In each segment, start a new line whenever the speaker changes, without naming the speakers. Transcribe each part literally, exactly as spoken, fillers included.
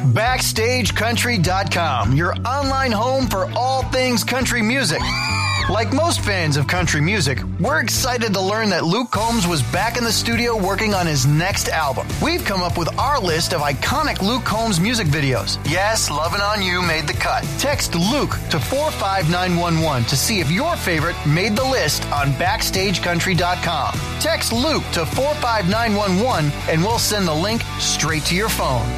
Backstage Country dot com, your online home for all things country music. Like most fans of country music, we're excited to learn that Luke Combs was back in the studio working on his next album. We've come up with our list of iconic Luke Combs music videos. Yes, Lovin' On You made the cut. Text Luke to four five nine one one to see if your favorite made the list on Backstage Country dot com. Text Luke to four five nine one one and we'll send the link straight to your phone.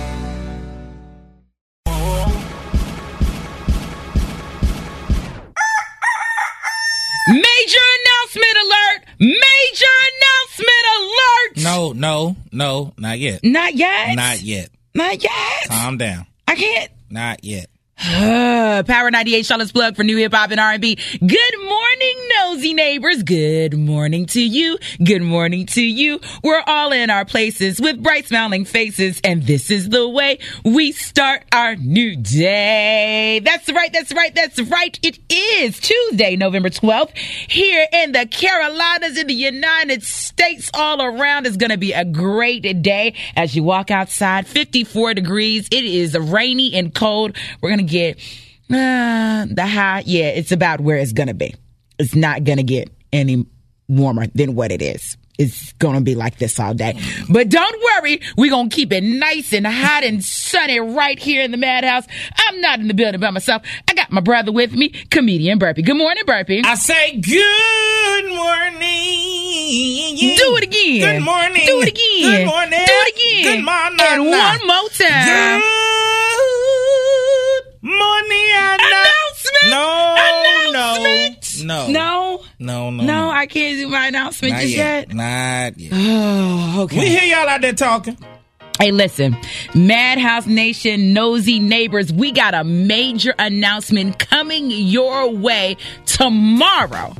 Major announcement alert! Major announcement alert!
No, no, no, not yet.
Not yet?
Not yet.
Not yet?
Calm down.
I can't.
Not yet.
Power ninety-eight, Charlotte's plug for new hip hop and R and B. Good morning, nosy neighbors. Good morning to you. Good morning to you. We're all in our places with bright smiling faces, and this is the way we start our new day. That's right. That's right. That's right. It is Tuesday, November twelfth, here in the Carolinas, in the United States. All around is going to be a great day as you walk outside. fifty-four degrees. It is rainy and cold. We're going to get uh, the high. Yeah, it's about where it's going to be. It's not going to get any warmer than what it is. It's going to be like this all day. But don't worry. We're going to keep it nice and hot and sunny right here in the Madhouse. I'm not in the building by myself. I got my brother with me, comedian Burpee. Good morning, Burpee.
I say good morning.
Do it again.
Good morning.
Do it again.
Good morning.
Do it again.
Good morning.
And one more time.
Good morning.
Announcement.
No.
Announcement.
No.
No.
No. No.
No. No, I can't do my announcement
Not
just
yet.
yet.
Not yet.
Oh, okay.
We hear y'all out there talking.
Hey, listen, Madhouse Nation, nosy neighbors, we got a major announcement coming your way tomorrow,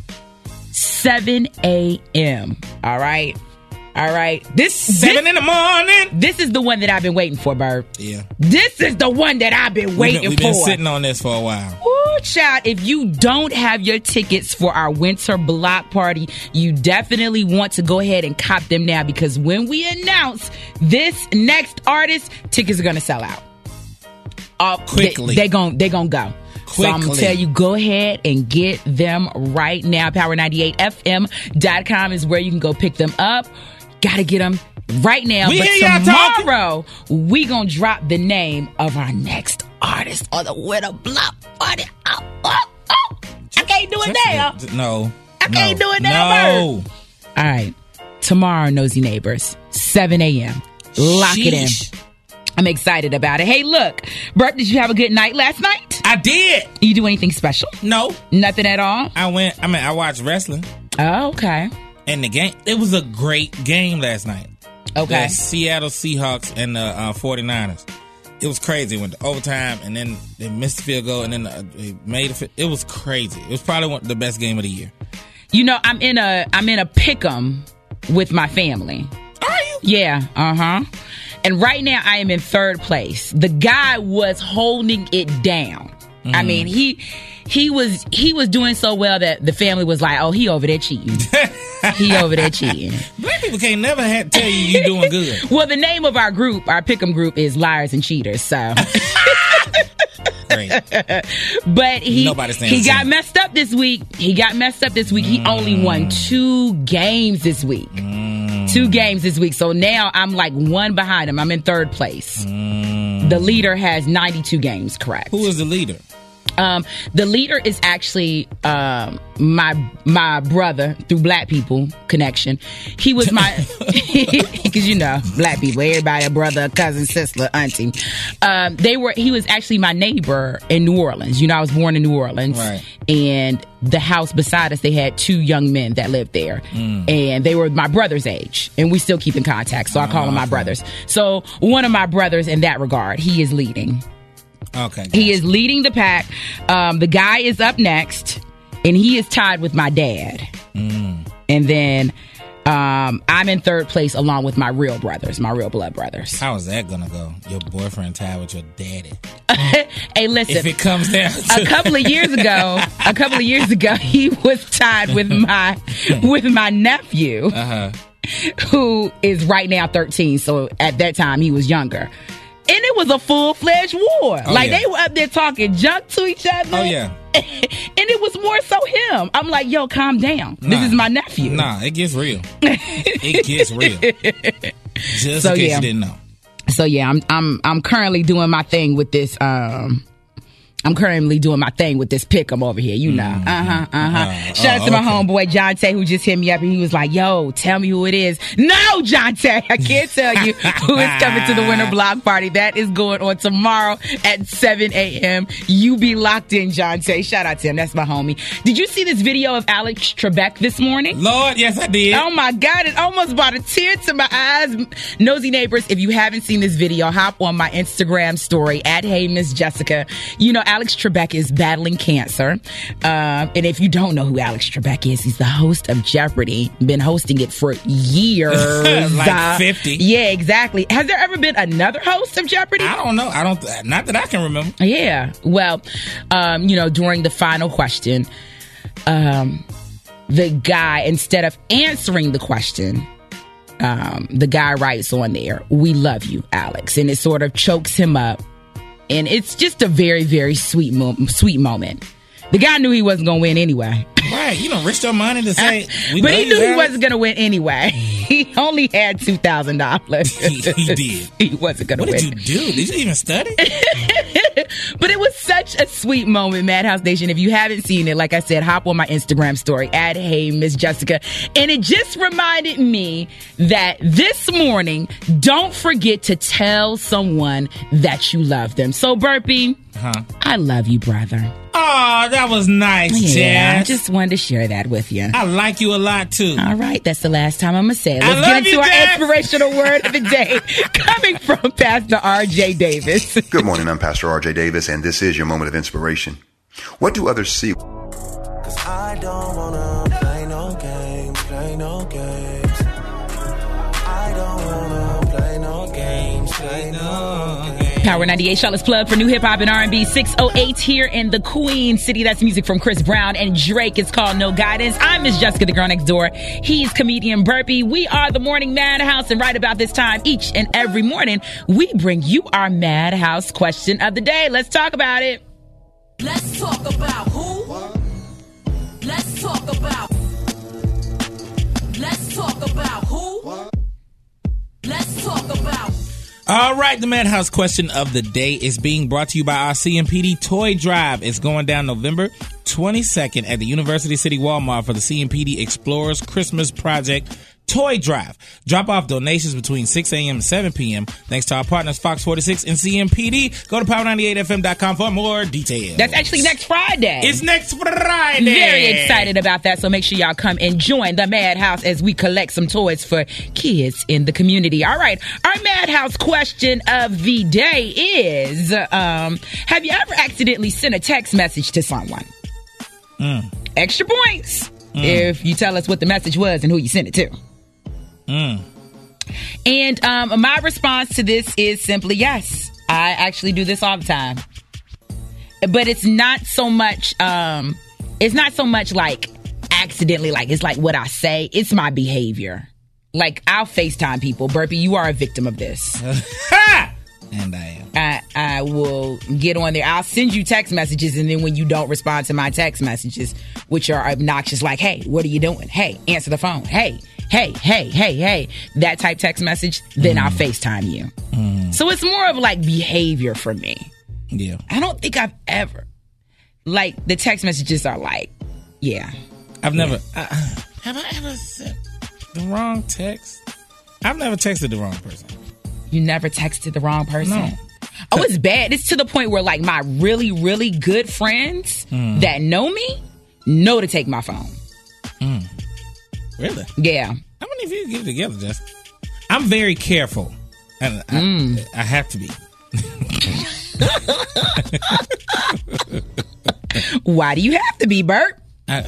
seven a.m. All right? All right? This
Seven
this,
in the morning.
This is the one that I've been waiting for, Bird.
Yeah.
This is the one that I've been waiting
we've been, we've
for.
been sitting on this for a while.
Woo, child, if you don't have your tickets for our winter block party, you definitely want to go ahead and cop them now, because when we announce this next artist, tickets are going to sell out. Uh,
Quickly.
They're going they gonna go.
Quickly.
So I'm going to tell you, go ahead and get them right now. Power ninety-eight F M dot com is where you can go pick them up. Got to get them right now.
We
but
hear y'all
tomorrow, we going to drop the name of our next artist on the winter block party. Oh, oh, oh. I can't do it now.
No.
I can't
no,
do it now,
No.
Bird. All right. Tomorrow, nosy neighbors, seven a.m. Lock
Sheesh.
it in. I'm excited about it. Hey, look, Bert, did you have a good night last night?
I did.
You do anything special?
No.
Nothing at all?
I went, I mean, I watched wrestling.
Oh, okay.
And the game, it was a great game last night.
Okay.
The Seattle Seahawks and the uh, forty-niners. It was crazy. It went to overtime, and then they missed the field goal, and then uh, they made it. It was crazy. It was probably one, the best game of the year.
You know, I'm in a I'm in a pick'em with my family.
Are you?
Yeah. Uh huh. And right now, I am in third place. The guy was holding it down. Mm. I mean, he he was he was doing so well that the family was like, "Oh, he over there cheating. He over there cheating."
Black people can't never have, tell you you doing good.
Well, the name of our group, our pick'em group, is Liars and Cheaters. So.
Great.
But he
Nobody stands
he got
him.
messed up this week. He got messed up this week. He
Mm.
only won two games this week.
Mm.
Two games this week. So now I'm like one behind him. I'm in third place.
Mm.
The leader has ninety-two games, correct?
Who is the leader?
Um, the leader is actually um, my my brother through Black People Connection. He was my because you know Black people, everybody a brother, a cousin, sister, auntie. Um, they were. He was actually my neighbor in New Orleans. You know, I was born in New Orleans,
Right.
and the house beside us, they had two young men that lived there,
Mm.
and they were my brother's age, and we still keep in contact. So I call
Oh,
them my
okay.
brothers. So one of my brothers, in that regard, he is leading.
Okay.
He is leading the pack. Um, the guy is up next, and he is tied with my dad.
Mm.
And then um, I'm in third place along with my real brothers, my real blood brothers.
How is that gonna go? Your boyfriend tied with your daddy.
Hey, listen.
If it comes down to
a couple of years ago, a couple of years ago, he was tied with my with my nephew,
uh-huh.
who is right now thirteen. So at that time, he was younger. it was a full-fledged war.
Oh,
like,
yeah.
they were up there talking junk to each other.
Oh, yeah.
And it was more so him. I'm like, yo, calm down.
Nah.
This is my nephew.
Nah, it gets real. It gets real. Just
So,
in case
yeah.
you didn't know.
So yeah, I'm I'm I'm currently doing my thing with this. Um, I'm currently doing my thing with this pick'em over here. You know, uh huh, uh huh.
Uh,
Shout out
oh,
to my
okay.
homeboy Jonte, who just hit me up and he was like, "Yo, tell me who it is." No, Jonte, I can't tell you who is coming to the winter block party. That is going on tomorrow at seven a.m. You be locked in, Jonte. Shout out to him. That's my homie. Did you see this video of Alex Trebek this morning?
Lord, yes, I did.
Oh my God, it almost brought a tear to my eyes. Nosy neighbors, if you haven't seen this video, hop on my Instagram story at Hey Miss Jessica. You know, Alex Trebek is battling cancer. Um, and if you don't know who Alex Trebek is, he's the host of Jeopardy. Been hosting it for years.
Like
Uh,
fifty.
Yeah, exactly. Has there ever been another host of Jeopardy?
I don't know. I don't. Not that I can remember.
Yeah. Well, um, you know, during the final question, um, the guy, instead of answering the question, um, the guy writes on there, "We love you, Alex." And it sort of chokes him up. And it's just a very, very sweet, mo- sweet moment. The guy knew he wasn't going to win anyway.
Right. You don't risk your money to say. We
But
love
he
you,
knew he
Alex.
wasn't going to win anyway. He only had two thousand dollars.
He, he did.
He wasn't going to
What
win.
did you do? Did you even study?
But it was such a sweet moment, Madhouse Nation. If you haven't seen it, like I said, hop on my Instagram story at Hey Miss Jessica. And it just reminded me that this morning, don't forget to tell someone that you love them. So, Burpee,
Huh?
I love you, brother.
Oh, that was nice,
Yeah, I
Jess.
just wanted to share that with you.
I like you a lot, too.
All right, that's the last time I'm going to say it.
I
Let's
love
get into
you,
our
Jess.
inspirational word of the day coming from Pastor R J Davis.
Good morning, I'm Pastor R J Davis, and this is your moment of inspiration. What do others see?
Cause I don't wanna play no games, play no games. I don't wanna play no games, play no games.
Power ninety-eight, Charlotte's plug for new hip hop and R and B. six oh eight here in the Queen City. That's music from Chris Brown and Drake. It's called No Guidance. I'm Miss Jessica, the girl next door. He's comedian Burpee. We are the Morning Madhouse, and right about this time, each and every morning, we bring you our Madhouse question of the day. Let's talk about it.
Let's talk about who? Let's talk about. Let's talk about who? Let's talk about.
All right, the Madhouse question of the day is being brought to you by our C M P D Toy Drive. It's going down November twenty-second at the University City Walmart for the C M P D Explorers Christmas Project Toy Drive. Drop off donations between six a.m. and seven p.m. Thanks to our partners Fox forty-six and C M P D. Go to power ninety-eight f m dot com for more details.
That's actually next Friday.
It's next Friday.
Very excited about that, so make sure y'all come and join the Madhouse as we collect some toys for kids in the community. All right, our Madhouse question of the day is, um, have you ever accidentally sent a text message to someone?
Mm.
Extra points
Mm.
if you tell us what the message was and who you sent it to.
Mm.
And um, my response to this is simply yes. I actually do this all the time. But it's not so much, um, it's not so much like accidentally, like it's like what I say. It's my behavior. Like I'll FaceTime people. Burpee, you are a victim of this.
And I am.
I, I will get on there. I'll send you text messages, and then when you don't respond to my text messages, which are obnoxious, like, hey, what are you doing? Hey, answer the phone. Hey, hey, hey, hey, hey. That type text message, then mm. I'll FaceTime you. Mm. So it's more of like behavior for me.
Yeah.
I don't think I've ever, like, the text messages are like, yeah.
I've never, yeah. uh, have I ever sent the wrong text? I've never texted the wrong person.
You never texted the wrong person?
No.
Oh, it's bad. It's to the point where, like, my really, really good friends mm. that know me know to take my phone.
Mm. Really?
Yeah.
How many of you get it together, Jess? I'm very careful. And I,
mm.
I have to be.
Why do you have to be, Bert?
I,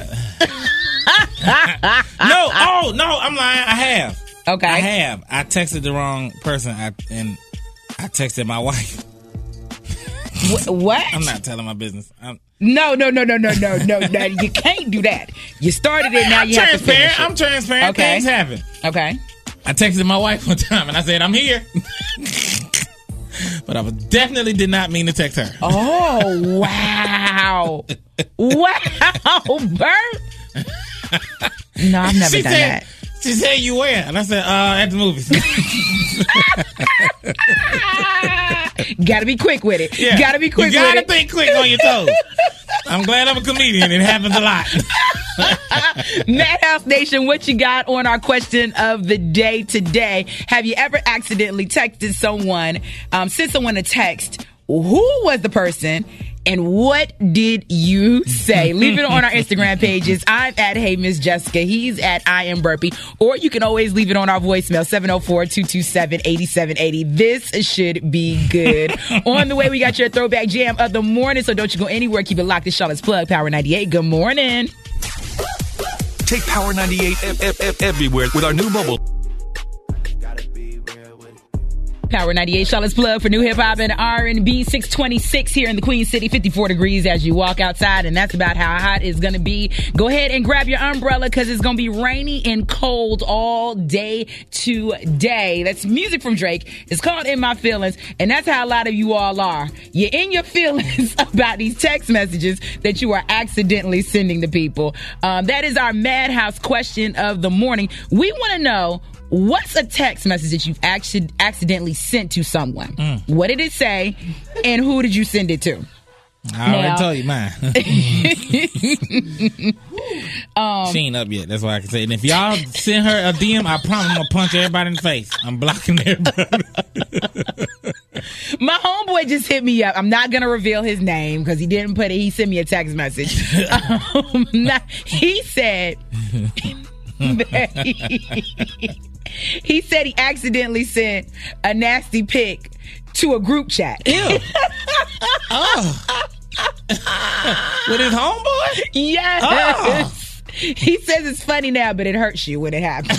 no, oh, no, I'm lying. I have.
Okay.
I have. I texted the wrong person, I, and I texted my wife.
Wh- what?
I'm not telling my business. I'm,
no, no, no, no, no, no, no, no. You can't do that. You started it, now you
I'm
have to finish it.
I'm transparent.
Okay.
Things happen.
Okay.
I texted my wife one time, and I said, I'm here. But I definitely did not mean to text her.
Oh, wow. Wow, Bert. No, I've never
she
done
said,
that.
She said, you where? And I said, uh, at the movies.
Gotta be quick with it.
Yeah.
Gotta be quick with
it. You gotta
it.
think quick on your toes. I'm glad I'm a comedian. It happens a lot.
Madhouse Nation, what you got on our question of the day today? Have you ever accidentally texted someone, um, sent someone a text? Who was the person? And what did you say? Leave it on our Instagram pages. I'm at Hey Miss Jessica. He's at I Am Burpee. Or you can always leave it on our voicemail, seven oh four, two two seven, eight seven eight oh. This should be good. On the way, we got your throwback jam of the morning, so don't you go anywhere. Keep it locked. It's Charlotte's Plug, Power ninety-eight. Good morning.
Take Power ninety-eight f- f- f- everywhere with our new mobile.
Power ninety-eight, Charlotte's Plug for new hip hop and R and B. six twenty-six here in the Queen City, fifty-four degrees as you walk outside, and that's about how hot it's going to be. Go ahead and grab your umbrella because it's going to be rainy and cold all day today. That's music from Drake. It's called In My Feelings, and that's how a lot of you all are. You're in your feelings about these text messages that you are accidentally sending to people. Um, that is our Madhouse question of the morning. We want to know, what's a text message that you've actu- accidentally sent to someone? Mm. What did it say, and who did you send it to?
I already told you mine. um, she ain't up yet. That's why I can say it. And if y'all send her a D M, I promise I'm going to punch everybody in the face. I'm blocking everybody.
My homeboy just hit me up. I'm not going to reveal his name because he didn't put it. He sent me a text message. um, not, he said... he, he said he accidentally sent a nasty pic to a group chat.
Ew. Oh. With his homeboy?
Yes.
Oh.
He says it's funny now, but it hurts you when it happens.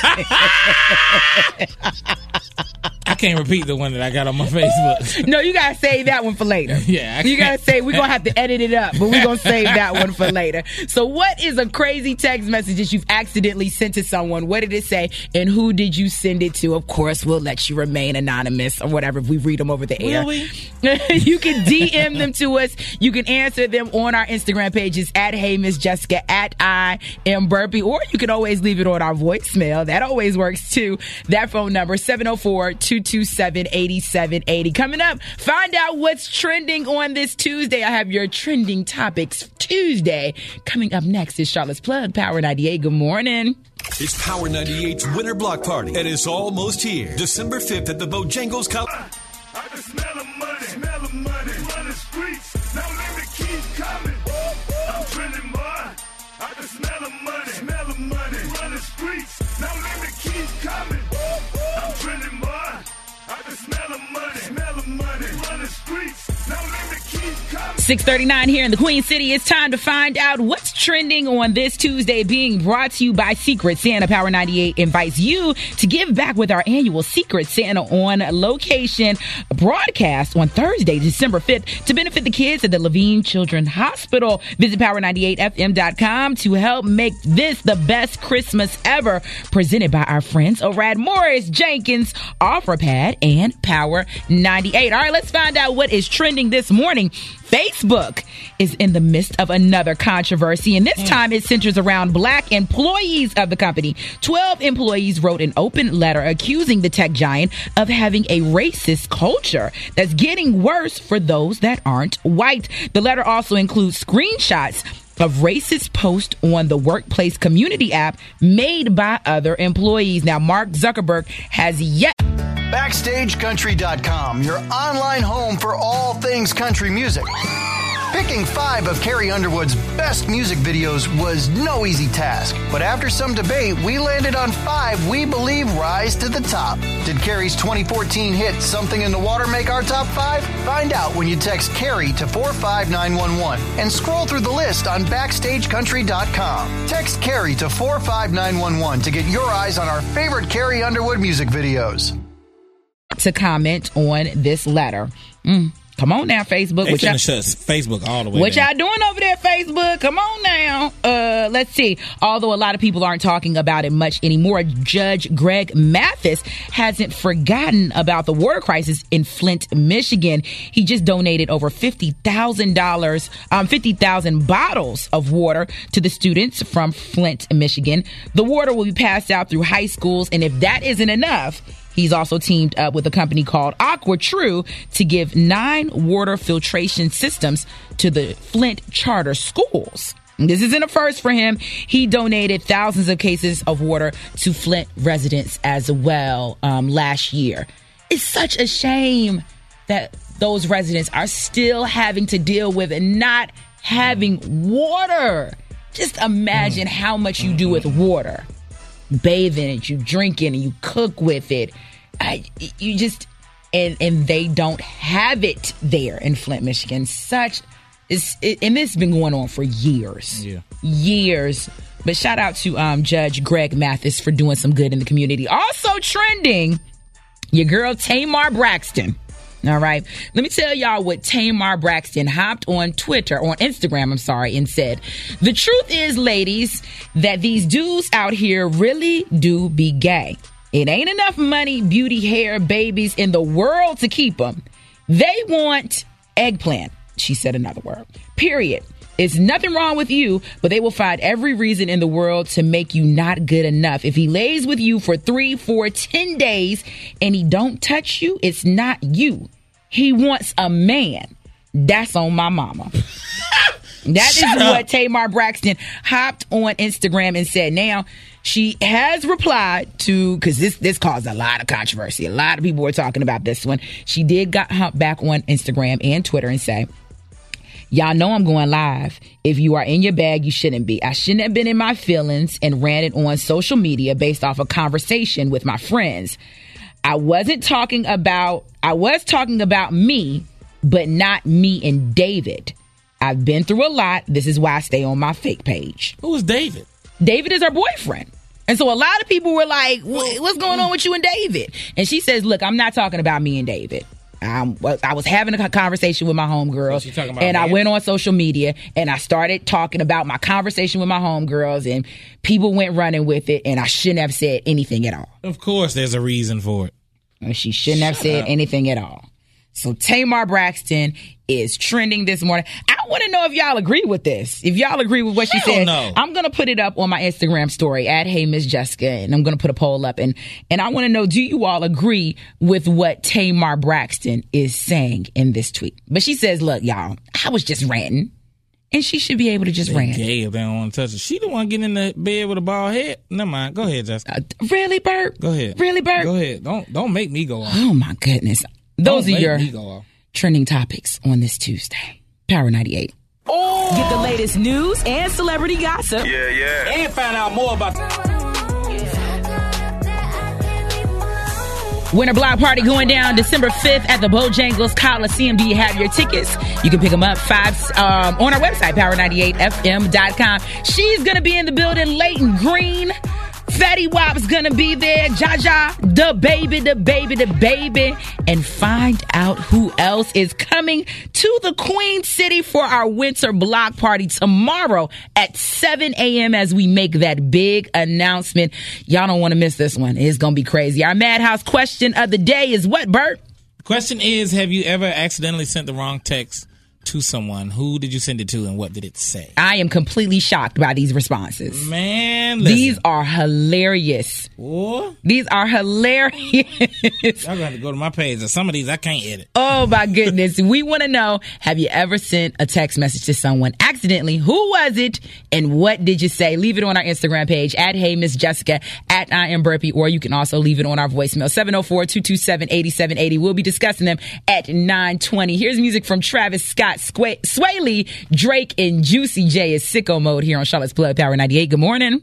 I can't repeat the one that I got on my Facebook.
No, you gotta save that one for later.
Yeah, I
you gotta say we're gonna have to edit it up, but we're gonna save that one for later. So, what is a crazy text message that you've accidentally sent to someone? What did it say, and who did you send it to? Of course, we'll let you remain anonymous or whatever if we read them over the air.
Will we?
You can D M them to us. You can answer them on our Instagram pages at Hey Miss Jessica, at I Am Burpee, or you can always leave it on our voicemail. That always works too. That phone number, seven oh four, two two seven, eight seven eight oh. Coming up, find out what's trending on this Tuesday. I have your trending topics Tuesday. Coming up next is Charlotte's Plug, Power ninety-eight. Good morning.
It's Power ninety-eight's Winter Block Party, and it's almost here. December fifth at the Bojangles College.
I can smell the money, smell the money, run the streets. Now let me keep coming. I'm trending more. I can smell the money, smell the money, run the streets. Now let me keep coming. I'm trending more. I can smell the money, smell the money, run the streets. Now let me keep coming.
six thirty-nine here in the Queen City. It's time to find out what's trending on this Tuesday, being brought to you by Secret Santa. Power ninety-eight invites you to give back with our annual Secret Santa on location broadcast on Thursday, December fifth, to benefit the kids at the Levine Children's Hospital. Visit power ninety-eight f m dot com to help make this the best Christmas ever. Presented by our friends over at Morris Jenkins, OfferPad, and Power ninety-eight. All right, let's find out what is trending this morning. Facebook is in the midst of another controversy, and this time it centers around black employees of the company. Twelve employees wrote an open letter accusing the tech giant of having a racist culture that's getting worse for those that aren't white. The letter also includes screenshots of racist posts on the workplace community app made by other employees. Now, Mark Zuckerberg has yet...
Backstage Country dot com, your online home for all things country music. Picking five of Carrie Underwood's best music videos was no easy task, but after some debate, we landed on five we believe rise to the top. Did Carrie's twenty fourteen hit Something in the Water make our top five? Find out when you text Carrie to four five nine one one and scroll through the list on Backstage Country dot com. Text Carrie to four five nine one one to get your eyes on our favorite Carrie Underwood music videos.
To comment on this letter. Mm. Come on now, Facebook.
They
What y'all,
finna shut Facebook all the way
what
down.
y'all doing over there, Facebook? Come on now. Uh, let's see. Although a lot of people aren't talking about it much anymore, Judge Greg Mathis hasn't forgotten about the water crisis in Flint, Michigan. He just donated over fifty thousand dollars, um, fifty thousand bottles of water to the students from Flint, Michigan. The water will be passed out through high schools, and if that isn't enough, he's also teamed up with a company called AquaTrue to give nine water filtration systems to the Flint charter schools. This isn't a first for him. He donated thousands of cases of water to Flint residents as well um, last year. It's such a shame that those residents are still having to deal with not having water. Just imagine mm. how much you do with water. Bathe in it, you drink in it, you cook with it. I, you just and and they don't have it there in Flint, Michigan. Such is it, and this has been going on for years,
yeah,
years. But shout out to um, Judge Greg Mathis for doing some good in the community. Also trending, your girl Tamar Braxton. All right. Let me tell y'all what Tamar Braxton hopped on Twitter, on Instagram, I'm sorry, and said. The truth is, ladies, that these dudes out here really do be gay. It ain't enough money, beauty, hair, babies in the world to keep them. They want eggplant. She said another word. Period. It's nothing wrong with you, but they will find every reason in the world to make you not good enough. If he lays with you for three, four, ten days and he don't touch you, it's not you. He wants a man. That's on my mama. That Shut is up. What Tamar Braxton hopped on Instagram and said. Now, she has replied to, because this, this caused a lot of controversy. A lot of people were talking about this one. She did got hop back on Instagram and Twitter and say, y'all know I'm going live. If you are in your bag, you shouldn't be. I shouldn't have been in my feelings and ran it on social media based off a conversation with my friends. I wasn't talking about, I was talking about me, but not me and David. I've been through a lot. This is why I stay on my fake page.
Who is David?
David is her boyfriend. And so a lot of people were like, what's going on with you and David? And she says, look, I'm not talking about me and David. Um, I was having a conversation with my homegirls, and man? I went on social media and I started talking about my conversation with my homegirls, and people went running with it, and I shouldn't have said anything at all.
Of course, there's a reason for it.
And she shouldn't
Shut
have said
up.
anything at all. So Tamar Braxton is trending this morning. I want to know if y'all agree with this. If y'all agree with what she
Hell
said,
no.
I'm going to put it up on my Instagram story at Hey Miss Jessica, and I'm going to put a poll up. And, and I want to know, do you all agree with what Tamar Braxton is saying in this tweet? But she says, look, y'all, I was just ranting. And she should be able to just
They
rant.
gay if they don't want to touch her. She the one getting in the bed with a bald head. Never mind. Go ahead, Jessica.
Uh, really, Bert?
Go ahead.
Really, Bert?
Go ahead. Don't don't make me go off.
Oh, my goodness. Those
Don't
are
make
your
me go off.
trending topics on this Tuesday. Power ninety-eight.
Oh!
Get the latest news and celebrity gossip.
Yeah, yeah.
And find out more about
Winter Block Party going down December fifth at the Bojangles Coliseum. Do you have your tickets? You can pick them up five um, on our website, power ninety-eight f m dot com. She's going to be in the building. Leighton Green. Fetty Wap's going to be there. Jaja, the baby, the baby, the baby. And find out who else is coming to the Queen City for our Winter Block Party tomorrow at seven a.m. as we make that big announcement. Y'all don't want to miss this one. It's going to be crazy. Our Madhouse question of the day is what, Bert?
Question is, have you ever accidentally sent the wrong text to someone? Who did you send it to and what did it say?
I am completely shocked by these responses.
Man, listen.
These are hilarious.
What?
These are hilarious.
Y'all gonna have to go to my page. Some of these I can't edit.
Oh my goodness. We want to know, have you ever sent a text message to someone accidentally? Who was it and what did you say? Leave it on our Instagram page at Hey Miss Jessica, at I Am Burpee, or you can also leave it on our voicemail seven oh four, two two seven, eight seven eight oh. We'll be discussing them at nine twenty. Here's music from Travis Scott, Sway, Sway Lee, Drake, and Juicy J is Sicko Mode here on Charlotte's Plug, Power ninety-eight. Good morning.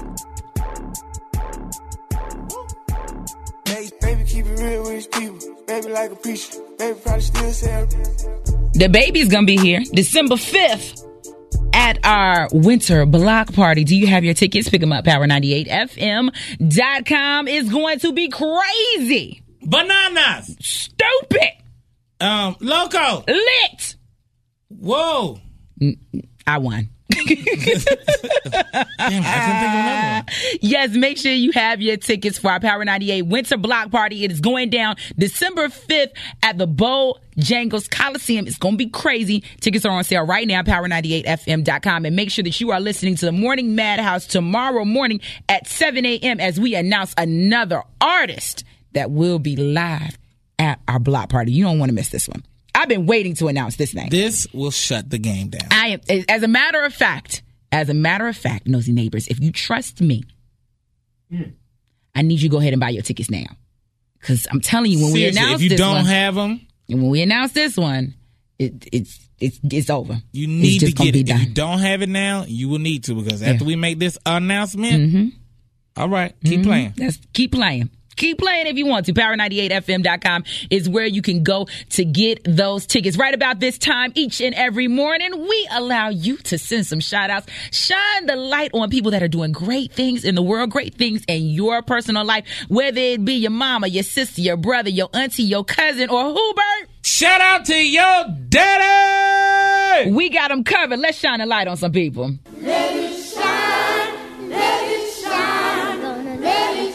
Baby, keep it real with his people. Baby, like a preacher. Baby, probably still sell.
The baby's gonna be here December fifth at our Winter Block Party. Do you have your tickets? Pick them up. power ninety-eight f m dot com is going to be crazy.
Bananas.
Stupid.
Um, Loco.
Lit.
Whoa.
I won.
Damn, I couldn't think of another one.
Yes, make sure you have your tickets for our Power ninety-eight Winter Block Party. It is going down December fifth at the Bojangles Coliseum. It's going to be crazy. Tickets are on sale right now, power ninety-eight f m dot com. And make sure that you are listening to the Morning Madhouse tomorrow morning at seven a.m. as we announce another artist that will be live at our block party. You don't want to miss this one. I've been waiting to announce this name.
This will shut the game down.
I am, as a matter of fact, as a matter of fact, nosy neighbors, if you trust me, mm. I need you to go ahead and buy your tickets now. Because I'm telling you, when
Seriously,
we announce
if you
this
don't
one,
have them,
and when we announce this one, it, it's it's it's over.
You need
it's
to get it.
Done.
If you don't have it now, you will need to, because after
yeah.
we make this announcement,
mm-hmm.
all right, keep
mm-hmm.
playing.
That's, keep playing. Keep playing if you want to. power ninety-eight f m dot com is where you can go to get those tickets. Right about this time, each and every morning, we allow you to send some shout-outs. Shine the light on people that are doing great things in the world, great things in your personal life, whether it be your mama, your sister, your brother, your auntie, your cousin, or who, Bert?
Shout out to your daddy!
We got them covered. Let's shine a light on some people.
Let it shine, let it shine, gonna let it shine.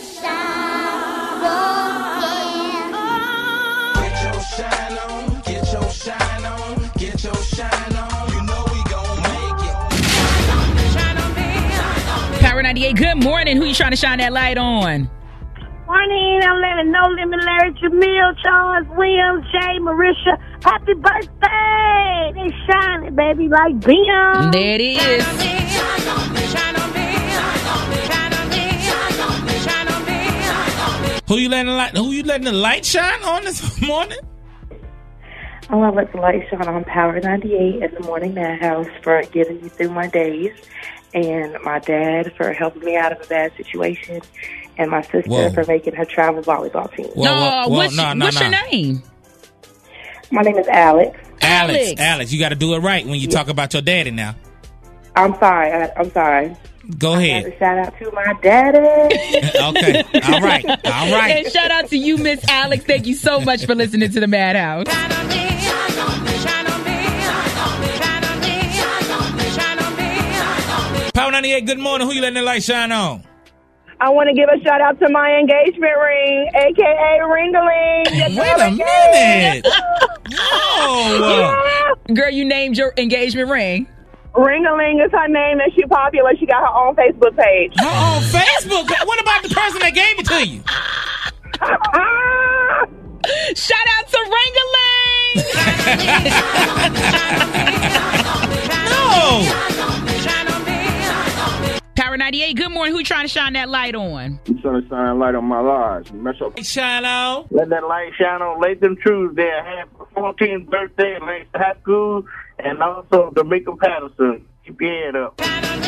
Power ninety-eight, good morning. Who you trying to shine that light on?
Morning, I'm letting No Limit Larry, Jamil, Charles, Williams, Jay, Marisha. Happy birthday! They shining, baby, like beam.
There it is.
Who you letting the light? Who you letting the light shine on this morning?
I want to let the light shine on Power ninety-eight in the Morning Madhouse for getting me through my days, and my dad for helping me out of a bad situation, and my sister
Whoa.
for making her travel volleyball team.
Whoa,
no,
whoa, whoa,
what's,
no, no,
what's
no.
your name?
My name is Alex.
Alex,
Alex,
Alex, you got to do it right when you
Yeah.
talk about your daddy now.
I'm sorry. I, I'm sorry.
Go
I
ahead.
got to shout out to my daddy.
Okay. All right. All right.
And shout out to you, Miss Alex. Thank you so much for listening to the Madhouse.
Power ninety-eight, good morning. Who you letting the light shine on?
I want to give a shout out to my engagement ring, a k a. Ring-a-ling.
Wait a minute. Oh.
Girl, you named your engagement ring.
Ring-a-ling is her name, and she's popular. She got her own Facebook page.
Her own Facebook? What about the person that gave it to you?
Shout out to Ring-a-ling.
No.
Power ninety-eight, good morning. Who you trying to shine that light on?
I'm trying to shine a light on my lives. Metro.
Shine on.
Let that light shine on Latham Truesdale. Happy fourteenth birthday at Latham High School, and also D'Amica Patterson. Keep your head up.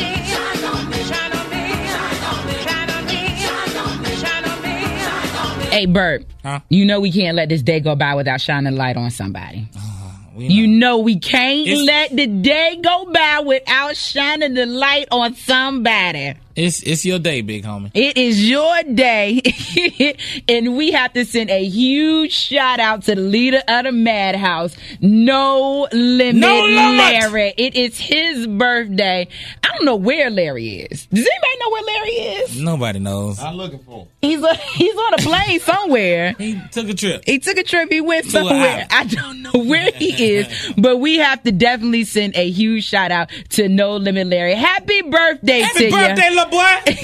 Hey, Bert,
huh?
You know we can't let this day go by without shining a light on somebody.
Uh, we know.
You know we can't
It's-
let the day go by without shining the light on somebody.
It's it's your day, big homie.
It is your day, and we have to send a huge shout out to the leader of the Madhouse, No Limit,
No Limit.
Larry. It is his birthday. I don't know where Larry is. Does anybody know where Larry is?
Nobody knows.
I'm looking for him.
He's a, he's on a plane somewhere.
He took a trip.
He took a trip. He went
To an
somewhere.
island.
I don't know where he is, but we have to definitely send a huge shout out to No Limit Larry. Happy birthday
Happy
to
birthday,
you.
little boy.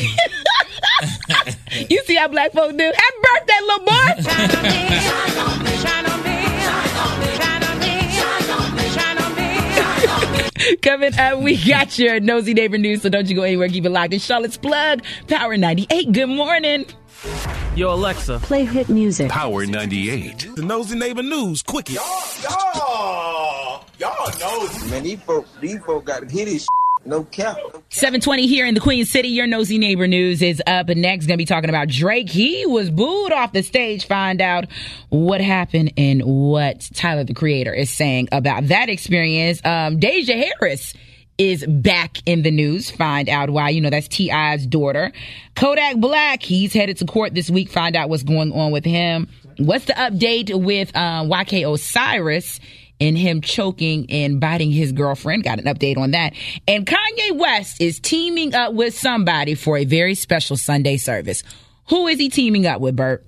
You see how black folks do? Happy birthday, little boy. Coming up, we got your Nosy Neighbor News, so don't you go anywhere. Keep it locked. It's Charlotte's Plug, Power ninety-eight. Good morning.
Yo, Alexa.
Play hit music.
Power ninety-eight.
The Nosy Neighbor News, quickie.
Y'all, y'all know. Man, these folks, these folks got to hit his no cap.
seven twenty here in the Queen City. Your Nosy Neighbor News is up next. Going to be talking about Drake. He was booed off the stage. Find out what happened and what Tyler, the Creator, is saying about that experience. Um, Deja Harris is back in the news. Find out why. You know, that's T I's daughter. Kodak Black, he's headed to court this week. Find out what's going on with him. What's the update with uh, Y K Osiris and him choking and biting his girlfriend? Got an update on that. And Kanye West is teaming up with somebody for a very special Sunday service. Who is he teaming up with, Bert?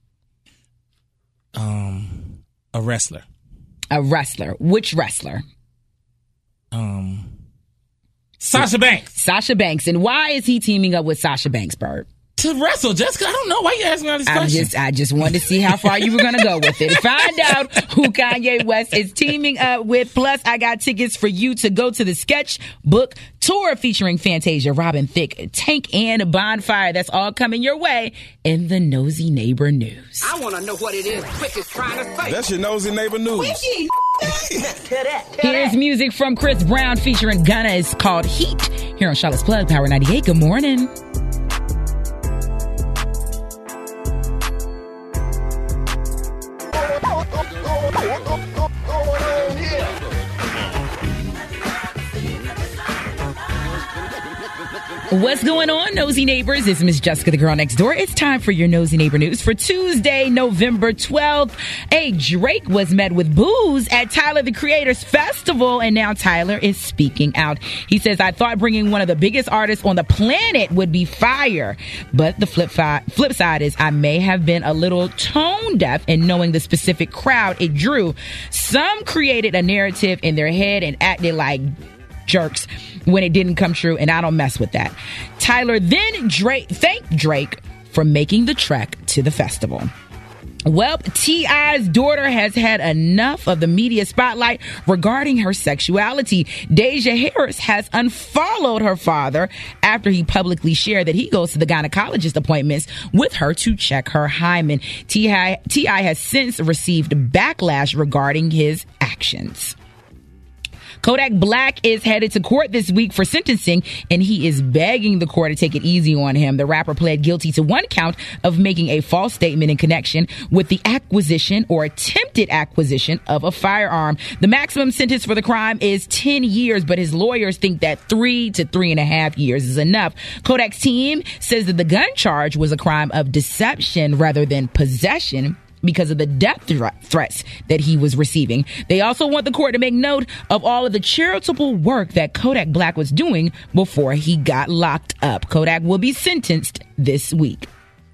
Um, a wrestler.
A wrestler. Which wrestler?
Um, Sasha Banks.
Sasha Banks. And why is he teaming up with Sasha Banks, Bert?
To wrestle, Jessica. I don't know why you asking me all these
I
questions.
just, I just wanted to see how far you were going to go with it. Find out who Kanye West is teaming up with. Plus, I got tickets for you to go to the Sketchbook Tour featuring Fantasia, Robin Thicke, Tank, and Bonfire. That's all coming your way in the Nosy Neighbor News.
I want to know what it is Quick is trying to say.
That's your Nosy Neighbor News.
Quickie,
Here's music from Chris Brown featuring Gunna. It's called Heat. Here on Charlotte's Plug, Power ninety-eight. Good morning. What's going on, Nosy Neighbors? It's Miss Jessica, the girl next door. It's time for your Nosy Neighbor News for Tuesday, November twelfth. Hey, Drake was met with boos at Tyler, the Creator's Festival, and now Tyler is speaking out. He says, I thought bringing one of the biggest artists on the planet would be fire, but the flip, fi- flip side is I may have been a little tone deaf in knowing the specific crowd it drew. Some created a narrative in their head and acted like jerks when it didn't come true, and I don't mess with that. Tyler then Drake thanked Drake for making the trek to the festival. Well, T I's daughter has had enough of the media spotlight regarding her sexuality. Deja Harris has unfollowed her father after he publicly shared that he goes to the gynecologist appointments with her to check her hymen. T I T I has since received backlash regarding his actions. Kodak Black is headed to court this week for sentencing, and he is begging the court to take it easy on him. The rapper pled guilty to one count of making a false statement in connection with the acquisition or attempted acquisition of a firearm. The maximum sentence for the crime is ten years, but his lawyers think that three to three and a half years is enough. Kodak's team says that the gun charge was a crime of deception rather than possession, because of the death thre- threats that he was receiving. They also want the court to make note of all of the charitable work that Kodak Black was doing before he got locked up. Kodak will be sentenced this week.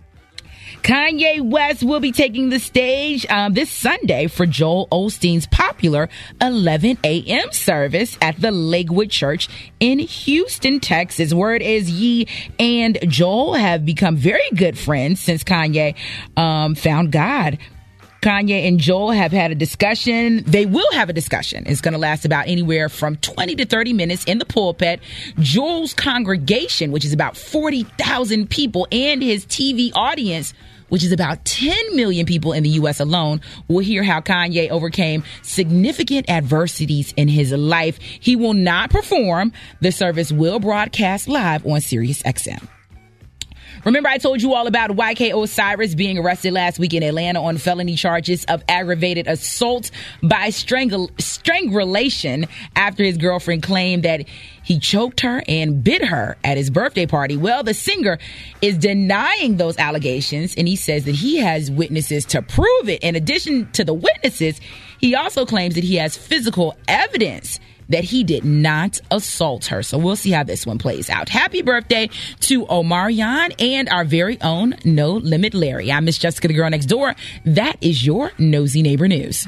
Kanye West will be taking the stage um, this Sunday for Joel Osteen's popular eleven a.m. service at the Lakewood Church in Houston, Texas. Word is Ye and Joel have become very good friends since Kanye um, found God. Kanye and Joel have had a discussion. They will have a discussion. It's going to last about anywhere from twenty to thirty minutes in the pulpit. Joel's congregation, which is about forty thousand people, and his T V audience, which is about ten million people in the U S alone, will hear how Kanye overcame significant adversities in his life. He will not perform. The service will broadcast live on Sirius X M. Remember, I told you all about Y K Osiris being arrested last week in Atlanta on felony charges of aggravated assault by strangle- strangulation after his girlfriend claimed that he choked her and bit her at his birthday party. Well, the singer is denying those allegations, and he says that he has witnesses to prove it. In addition to the witnesses, he also claims that he has physical evidence that he did not assault her. So we'll see how this one plays out. Happy birthday to Omarion and our very own No Limit Larry. I'm Miss Jessica, the girl next door. That is your Nosy Neighbor News.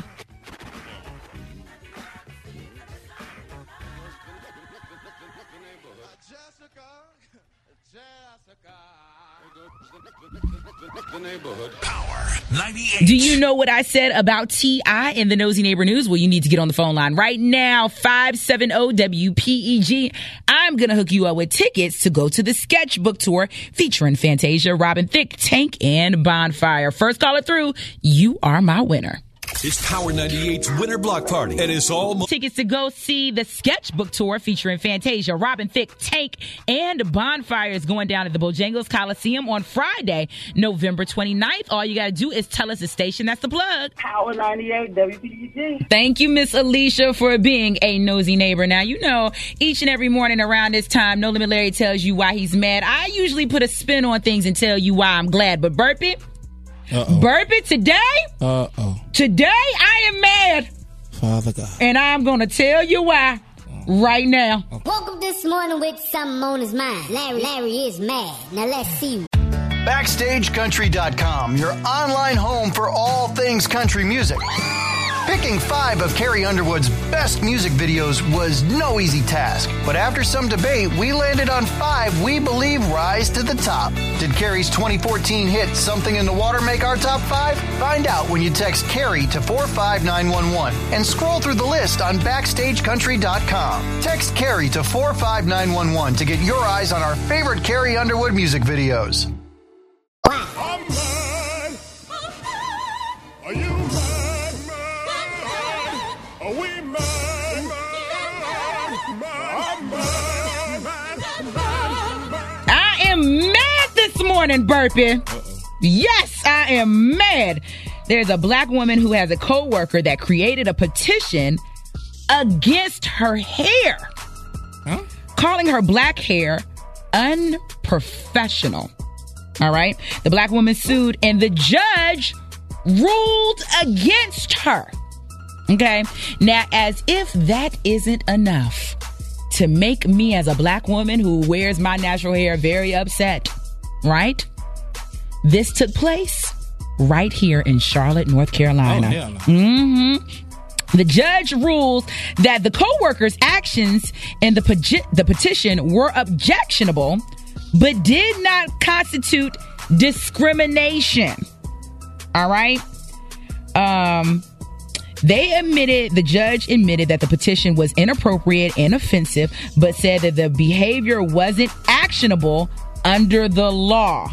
The neighborhood. Power ninety-eight.
Do you know what I said about T I in the Nosy Neighbor News? Well, you need to get on the phone line right now. five seven zero W P E G. I'm going to hook you up with tickets to go to the Sketchbook Tour featuring Fantasia, Robin Thicke, Tank, and Bonfire. First caller through, you are my winner.
It's Power ninety-eight's Winter Block Party. And it's all... Mo-
Tickets to go see the Sketchbook Tour featuring Fantasia, Robin Thicke, Tank, and Bonfire is going down at the Bojangles Coliseum on Friday, November twenty-ninth. All you got to do is tell us the station. That's the plug.
Power ninety-eight W P E G.
Thank you, Miss Alicia, for being a nosy neighbor. Now, you know, each and every morning around this time, No Limit Larry tells you why he's mad. I usually put a spin on things and tell you why I'm glad. But Burpee,
Uh-oh.
Burpee, today,
Uh-oh.
today I am mad.
Father God.
And I'm going to tell you why right now.
Woke up this morning with something on his mind. Larry, Larry is mad. Now let's see.
Backstage Country dot com, your online home for all things country music. Picking five of Carrie Underwood's best music videos was no easy task, but after some debate, we landed on five we believe rise to the top. Did Carrie's twenty fourteen hit Something in the Water make our top five? Find out when you text Carrie to four five nine one one and scroll through the list on Backstage Country dot com. Text Carrie to four five nine one one to get your eyes on our favorite Carrie Underwood music videos.
I'm mad. Are you mad, mad? Are we mad, mad, mad? I'm mad, mad, mad.
I am mad this morning, Burpee. Yes, I am mad. There's a black woman who has a coworker that created a petition against her hair,
huh?
calling her black hair unprofessional. All right. The black woman sued and the judge ruled against her. Okay. Now, as if that isn't enough to make me as a black woman who wears my natural hair very upset, right? This took place right here in Charlotte, North Carolina.
Oh, hell no.
Mm-hmm. The judge ruled that the co-worker's actions in the, peti- the petition were objectionable, but did not constitute discrimination. All right. Um, they admitted, the judge admitted that the petition was inappropriate and offensive, but said that the behavior wasn't actionable under the law.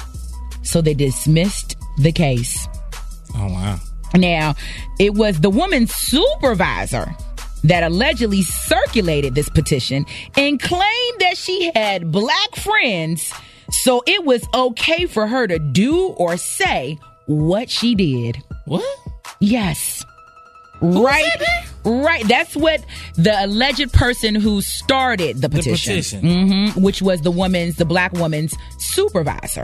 So they dismissed the case.
Oh, wow.
Now, it was the woman's supervisor that allegedly circulated this petition and claimed that she had black friends, so it was okay for her to do or say what she did.
What?
Yes.
Who
right.
said that?
Right. That's what the alleged person who started the petition,
The petition.
Mm-hmm, which was the woman's, the black woman's supervisor.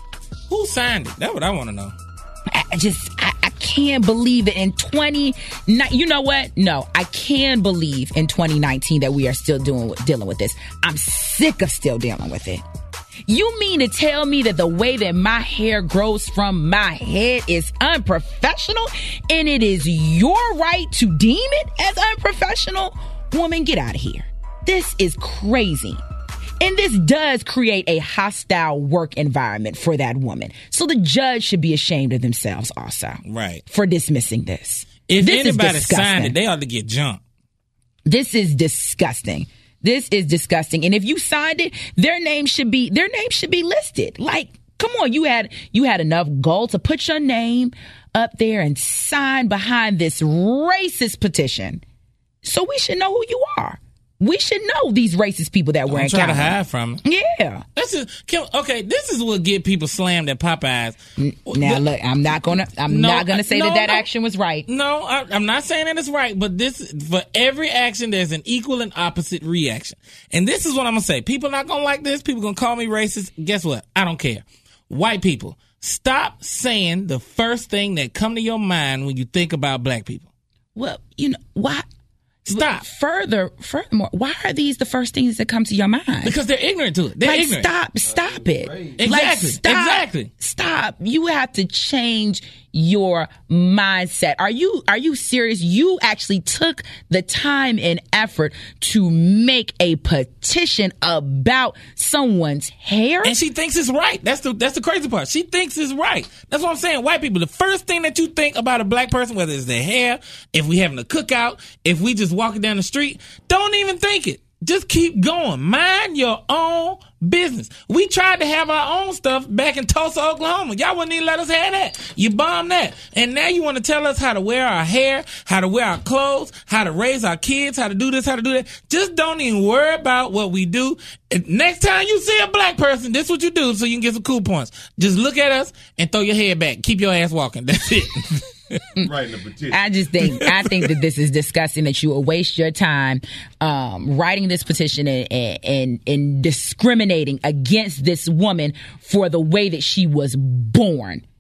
Who signed it? That's what I want to know.
I just, I, I can't believe it in twenty, you know what? No, I can believe in twenty nineteen that we are still doing dealing with this. I'm sick of still dealing with it. You mean to tell me that the way that my hair grows from my head is unprofessional and it is your right to deem it as unprofessional? Woman, get out of here. This is crazy. And this does create a hostile work environment for that woman. So the judge should be ashamed of themselves also.
Right.
For dismissing this.
If
this
anybody
is disgusting.
signed it, they ought to get jumped.
This is disgusting. This is disgusting. And if you signed it, their name should be their name should be listed. Like, come on, you had you had enough gall to put your name up there and sign behind this racist petition. So we should know who you are. We should know these racist people that we're
I'm trying to
encountering.
hide from it.
Yeah.
This is can, okay. This is what get people slammed at Popeyes.
Now look, I'm not gonna. I'm
No,
not gonna say
no,
that that
no.
action was right.
No, I, I'm not saying that it's right, but this for every action there's an equal and opposite reaction, and this is what I'm gonna say. People not gonna like this. People gonna call me racist. Guess what? I don't care. White people, stop saying the first thing that come to your mind when you think about black people.
Well, you know why.
Stop.
Further, furthermore, why are these the first things that come to your mind?
Because they're ignorant to it. They're
like,
ignorant.
stop, stop it.
Exactly.
Like, stop,
exactly.
Stop. You have to change your mindset. Are you are you serious? You actually took the time and effort to make a petition about someone's hair?
And she thinks it's right. That's the that's the crazy part. She thinks it's right. That's what I'm saying. White people, the first thing that you think about a black person, whether it's their hair, if we having a cookout, if we just walking down the street, don't even think it. Just keep going. Mind your own business. We tried to have our own stuff back in Tulsa, Oklahoma. Y'all wouldn't even let us have that. You bombed that. And now you want to tell us how to wear our hair, how to wear our clothes, how to raise our kids, how to do this, how to do that. Just don't even worry about what we do. And next time you see a black person, this is what you do so you can get some cool points. Just look at us and throw your head back. Keep your ass walking. That's it.
Right in the petition.
I just think I think that this is disgusting that you will waste your time um, writing this petition and, and and discriminating against this woman for the way that she was born.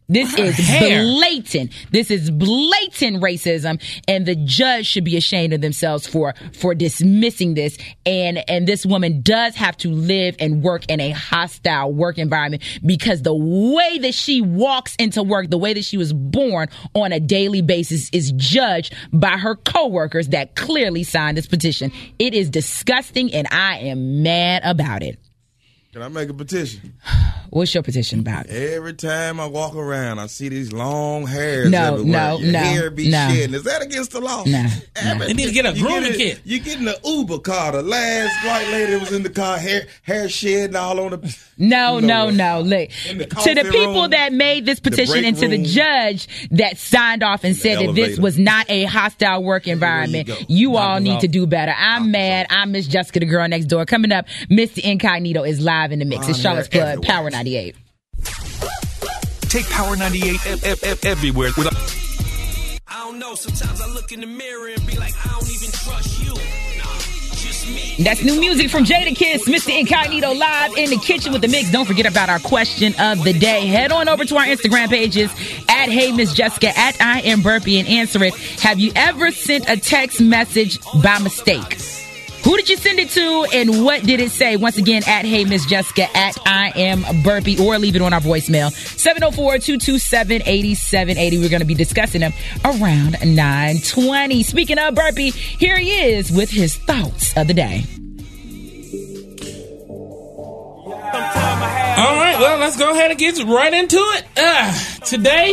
This
Her
is
hair.
blatant. This is blatant racism, and the judge should be ashamed of themselves for for dismissing this. And and this woman does have to live and work in a hostile work environment because the way that she walks into work, the way that she was born on a daily basis, is judged by her coworkers that clearly signed this petition. It is disgusting, and I am mad about it.
Can I make a petition?
What's your petition about?
Every time I walk around, I see these long hairs
No,
everywhere.
no,
Your
no,
hair be
no.
shedding. Is that against the law?
No.
I mean,
They need to get a
you
grooming
get
kit.
You getting the Uber car. The last white lady that was in the car, hair hair shedding all on the.
No,
you know,
no, no. Look,
in the
to the
coffee
people
room,
that made this petition
break
and to the
room,
judge that signed off and said that this
elevator.
was not a hostile work environment,
go.
you
Knock
all
us
need
off.
to do better. I'm mad. I'm Miss Jessica, the girl next door. Coming up, Mister Incognito is live in the mix. It's
Blonde
Charlotte's
hair
Plug,
everywhere.
Power ninety-eight.
Take Power ninety-eight ev- ev- ev- everywhere with a-
I don't know. Sometimes I look in the mirror and be like, I don't even trust you. Nah, just me.
That's new music from Jadakiss, Mister Incognito live in the kitchen with the mix. Don't forget about our question of the day. Head on over to our Instagram pages at Hey Miss Jessica, at I Am Burpee, and answer it. Have you ever sent a text message by mistake? Who did you send it to, and what did it say? Once again, at Hey Miss Jessica, at I Am Burpee, or leave it on our voicemail, seven oh four, two two seven, eight seven eight oh. We're going to be discussing them around nine twenty. Speaking of Burpee, here he is with his thoughts of the day.
All right, well, let's go ahead and get right into it. Uh, today,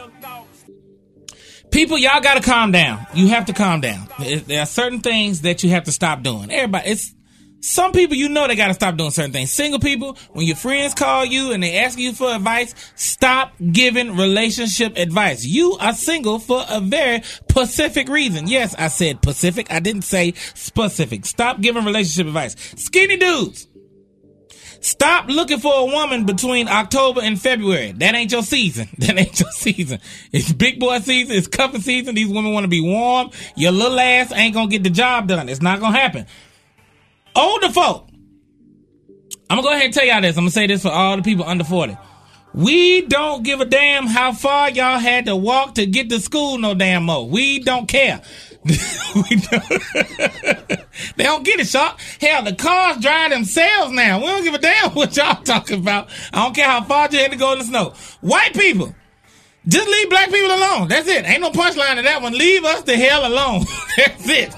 people, y'all got to calm down. You have to calm down. There are certain things that you have to stop doing. Everybody, it's some people, you know, they got to stop doing certain things. Single people, when your friends call you and they ask you for advice, stop giving relationship advice. You are single for a very specific reason. Yes, I said Pacific. I didn't say specific. Stop giving relationship advice. Skinny dudes, stop looking for a woman between October and February. That ain't your season. That ain't your season. It's big boy season. It's cuffing season. These women want to be warm. Your little ass ain't going to get the job done. It's not going to happen. Older folk, I'm going to go ahead and tell y'all this. I'm going to say this for all the people under forty. We don't give a damn how far y'all had to walk to get to school no damn more. We don't care. we don't. They don't get it, Shark. Hell, the cars drive themselves now. We don't give a damn what y'all talking about. I don't care how far you had to go in the snow. White people, just leave black people alone. That's it. Ain't no punchline to that one. Leave us the hell alone. That's it.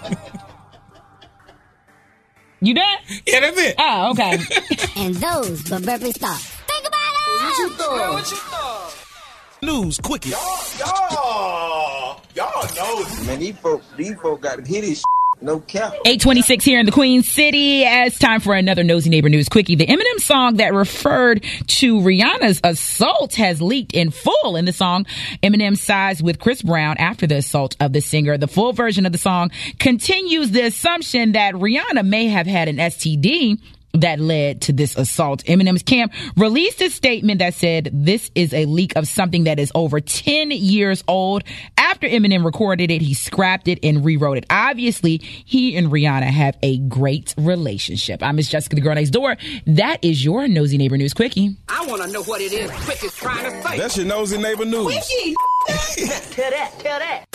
You done?
Yeah, that's it.
Oh, okay.
And those were burpee thoughts. Think about it.
What you thought?
What you thought?
News quickie.
Y'all, y'all know. Man, these folk, these folk got to hit this no cap.
eight twenty-six here in the Queen City. It's time for another Nosy Neighbor News Quickie. The Eminem song that referred to Rihanna's assault has leaked in full. In the song, Eminem sides with Chris Brown after the assault of the singer. The full version of the song continues the assumption that Rihanna may have had an S T D that led to this assault. Eminem's camp released a statement that said this is a leak of something that is over ten years old. After Eminem recorded it, he scrapped it and rewrote it. Obviously, he and Rihanna have a great relationship. I'm Miss Jessica, the girl next door. That is your Nosy Neighbor News Quickie.
I want to know what it is Quick is trying to say.
That's your nosy neighbor news.
Quickie. Tell that, tell that.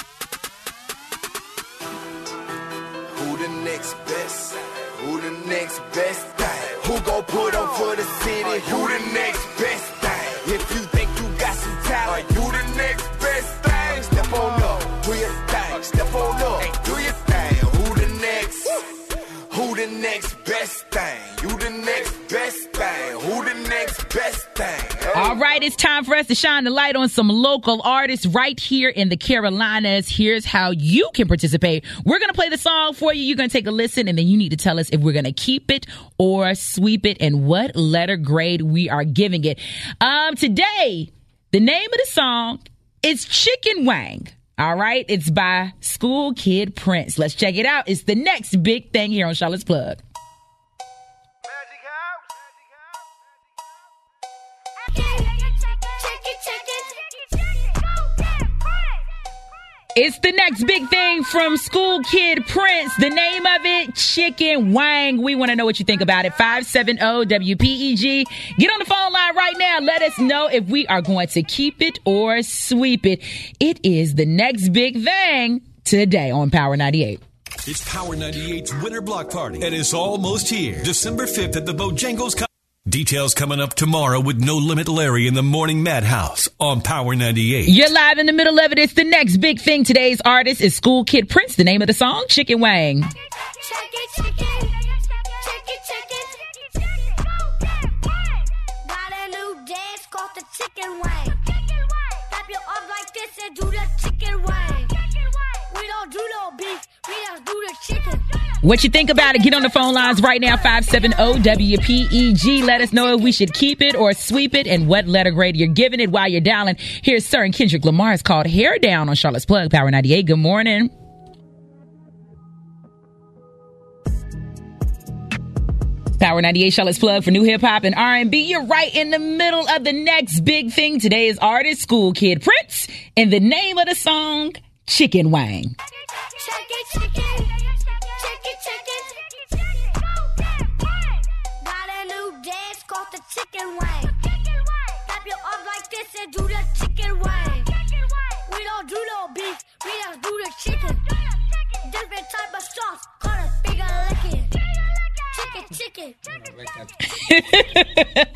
Who the next best? Who the next best thing? Who gon' put up for the city? Who the next best thing? If you think you got some talent, you the next best thing. Step on up, do your thing. Step on up, do your thing. Who the next? Who the next best thing? You the next best thing. Who the next best thing? Hey.
All right, it's time for us to shine the light on some local artists right here in the Carolinas. Here's how you can participate. We're going to play the song for you. You're going to take a listen, and then you need to tell us if we're going to keep it or sweep it and what letter grade we are giving it. Um, today, the name of the song is Chicken Wang. All right, it's by School Kid Prince. Let's check it out. It's the next big thing here on Charlotte's Plug. It's the next big thing from School Kid Prince. The name of it, Chicken Wang. We want to know what you think about it. five seven zero W P E G. Get on the phone line right now. Let us know if we are going to keep it or sweep it. It is the next big thing today on Power ninety-eight.
It's Power ninety-eight's Winter Block Party, and it's almost here. December fifth at the Bojangles. Co- Details coming up tomorrow with No Limit Larry in the Morning Madhouse on Power ninety-eight.
You're live in the middle of it. It's the next big thing. Today's artist is School Kid Prince. The name of the song, Chicken Wang.
Chicken, chicken, chicken, chicken. Got a new dance called the Chicken Wang. Wrap your arms like this and do the Chicken Wang. We don't do no beef, we just do the chicken.
What you think about it? Get on the phone lines right now, five seven zero W P E G. Let us know if we should keep it or sweep it and what letter grade you're giving it while you're dialing. Here's Sir and Kendrick Lamar. It's called Hair Down on Charlotte's Plug, Power ninety-eight. Good morning. Power ninety-eight, Charlotte's Plug for new hip hop and R and B. You're right in the middle of the next big thing. Today's artist, School Kid Prince, and the name of the song, Chicken Wang.
Chicken, chicken. Got a new dance called the Chicken Wang. Wrap your arms like this and do the Chicken Wang. We don't do no beef, we just do the chicken. Different type of sauce called a finger licking. Chicken, chicken.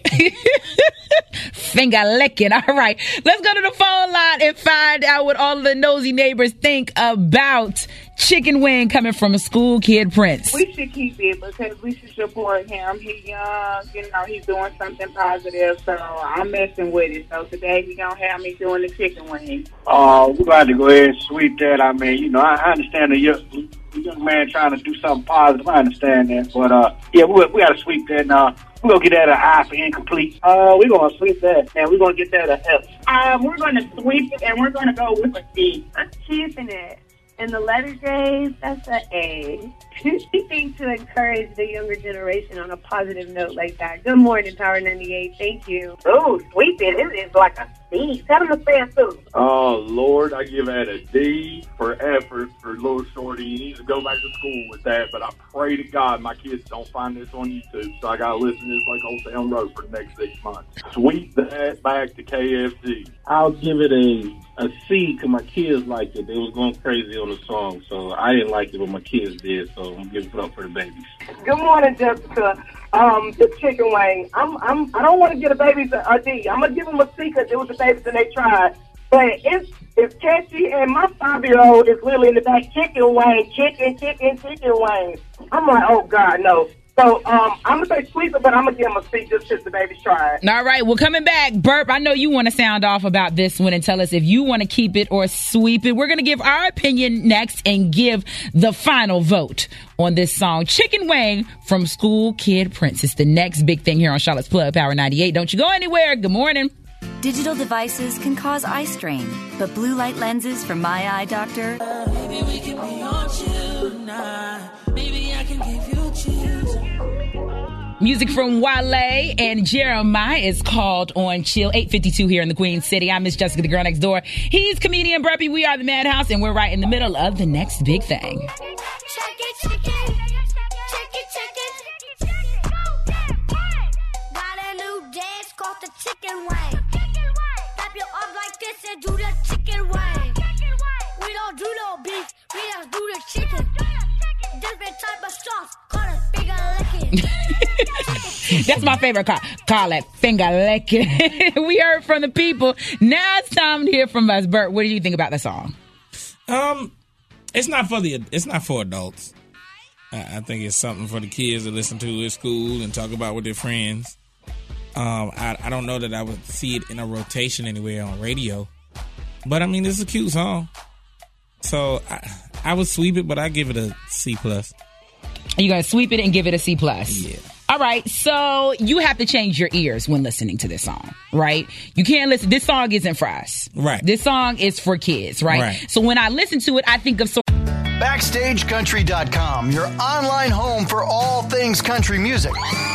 Finger licking. All right. Let's go to the phone line and find out what all of the nosy neighbors think about Chicken Wing coming from a School Kid Prince.
We should keep it because we should support him. He's young, you know, he's doing something positive, so I'm messing with it. So today he's going to have me doing the chicken wing.
Uh, we're going to go ahead and sweep that. I mean, you know, I, I understand the young, the young man trying to do something positive. I understand that. But, uh, yeah, we, we got to sweep that. And, uh, we're going to get that an I for incomplete. Uh, we're going to sweep that, and we're going to get that a F.
Um, we're going to sweep it, and we're going to go with a C.
I'm keeping it. In the letter grade, that's an A. Anything to encourage the younger generation on a positive note like that. Good morning, Power ninety-eight. Thank you.
Oh, sweeping. It is like a C. Tell them to say it too.
Oh, Lord, I give that a D for effort for little Shorty. He needs to go back to school with that, but I pray to God my kids don't find this on YouTube, so I got to listen to this like Wholesale Road for the next six months. Sweep that back to K F C.
I'll give it a a C because my kids liked it. They was going crazy on the song, so I didn't like it, but my kids did, so I'm giving it up for the babies.
Good morning, Jessica. Um, the chicken wing. I'm, I'm, I don't want to get a baby a D. I'm gonna give them a C because it was the babies and they tried. But it's it's catchy, and my five-year-old is literally in the back, chicken wing, chicken, chicken, chicken wing. I'm like, oh God, no. So um, I'm going to say sweep it, but I'm going to give him a C just because the baby's trying.
All right. Well, coming back, Burp, I know you want to sound off about this one and tell us if you want to keep it or sweep it. We're going to give our opinion next and give the final vote on this song, Chicken Wing from School Kid Prince. It's the next big thing here on Charlotte's Plug, Power ninety-eight. Don't you go anywhere. Good morning.
Digital devices can cause eye strain, but blue light lenses from My Eye Doctor.
Uh, maybe we can be on chill now. Maybe I can give you chills.
Music from Wale and Jeremiah is called On Chill. eight fifty-two here in the Queen City. I'm Miss Jessica, the girl next door. He's comedian Burpee. We are the Madhouse, and we're right in the middle of the next big thing.
Chicken, chicken, chicken, chicken. Got a new dance called the Chicken Wing. Wrap your arms like this and do the Chicken Wing. We don't do no beef, we just do the chicken. Different type of sauce called a finger licking.
That's my favorite call. Call it finger licking. We heard from the people. Now it's time to hear from us. Bert, what do you think about the song?
Um, it's not for the. It's not for adults. I, I think it's something for the kids to listen to at school and talk about with their friends. Um, I, I don't know that I would see it in a rotation anywhere on radio, but I mean, it's a cute song. So I, I would sweep it, but I give it a C plus.
You're gonna sweep it and give it a C plus.
Yeah.
All right, so you have to change your ears when listening to this song, right? You can't listen. This song isn't for us.
Right.
This song is for kids, right?
Right.
So when I listen to it, I think of so.
Backstage Country dot com, your online home for all things country music.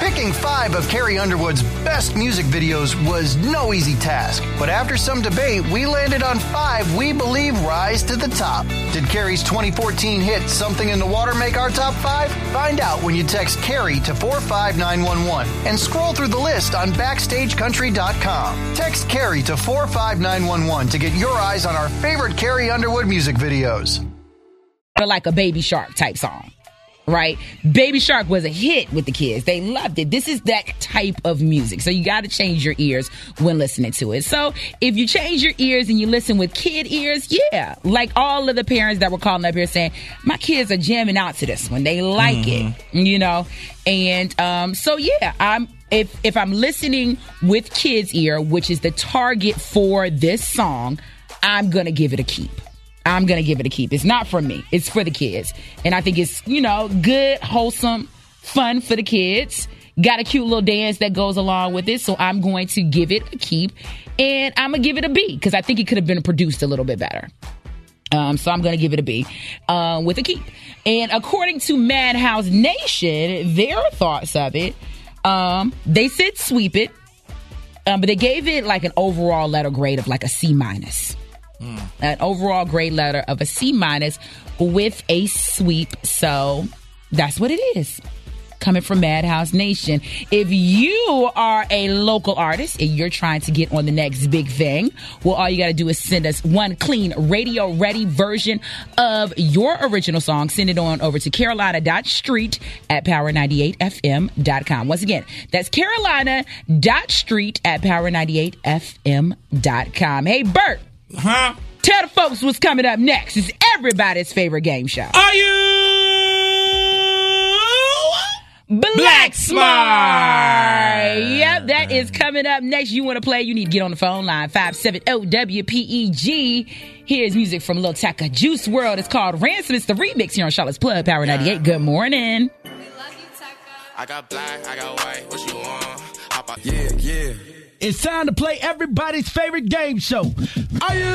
Picking five of Carrie Underwood's best music videos was no easy task, but after some debate, we landed on five we believe rise to the top. Did Carrie's twenty fourteen hit Something in the Water make our top five? Find out when you text Carrie to four five nine one one and scroll through the list on backstage country dot com. Text Carrie to four five nine one one to get your eyes on our favorite Carrie Underwood music videos.
Like a Baby Shark type song. Right? Baby Shark was a hit with the kids. They loved it. This is that type of music. So you got to change your ears when listening to it. So if you change your ears and you listen with kid ears, yeah. Like all of the parents that were calling up here saying, my kids are jamming out to this one. They like mm-hmm. it, you know? And um, so, yeah, I'm if if I'm listening with kids' ear, which is the target for this song, I'm going to give it a keep. I'm going to give it a keep. It's not for me. It's for the kids. And I think it's, you know, good, wholesome, fun for the kids. Got a cute little dance that goes along with it. So I'm going to give it a keep. And I'm going to give it a B because I think it could have been produced a little bit better. Um, so I'm going to give it a B uh, with a keep. And according to Madhouse Nation, their thoughts of it, um, they said sweep it. Um, but they gave it like an overall letter grade of like a C minus. Mm. An overall grade letter of a C minus with a sweep. So that's what it is. Coming from Madhouse Nation. If you are a local artist and you're trying to get on the next big thing, well, all you got to do is send us one clean radio ready version of your original song. Send it on over to carolina dot street at power ninety-eight f m dot com. Once again, that's carolina dot street at power ninety-eight f m dot com. Hey, Bert.
Huh?
Tell the folks what's coming up next. It's everybody's favorite game show.
Are you
Black, Black Smart? Yep, that is coming up next. You want to play? You need to get on the phone line five seven zero W P E G. Here's music from Lil Tecca, Juice world. It's called Ransom. It's the remix here on Charlotte's Plug, Power ninety-eight. Good morning.
I got black, I got white. What you want?
Yeah, yeah. It's time to play everybody's favorite game show. Are you